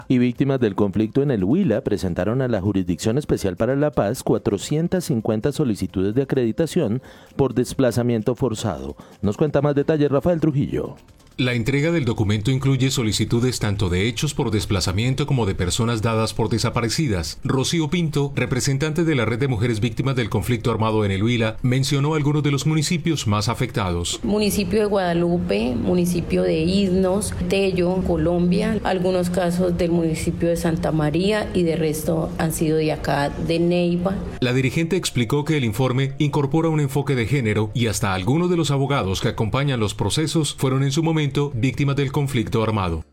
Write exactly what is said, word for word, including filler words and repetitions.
Y víctimas del conflicto en el Huila presentaron a la Jurisdicción Especial para la Paz cuatrocientas cincuenta solicitudes de acreditación por desplazamiento forzado. Nos cuenta más detalles Rafael Trujillo. La entrega del documento incluye solicitudes tanto de hechos por desplazamiento como de personas dadas por desaparecidas. Rocío Pinto, representante de la Red de Mujeres Víctimas del Conflicto Armado en el Huila, mencionó algunos de los municipios más afectados. Municipio de Guadalupe, municipio de Iznos, Tello, Colombia, algunos casos del municipio de Santa María y de resto han sido de acá, de Neiva. La dirigente explicó que el informe incorpora un enfoque de género y hasta algunos de los abogados que acompañan los procesos fueron en su momento víctimas del conflicto armado.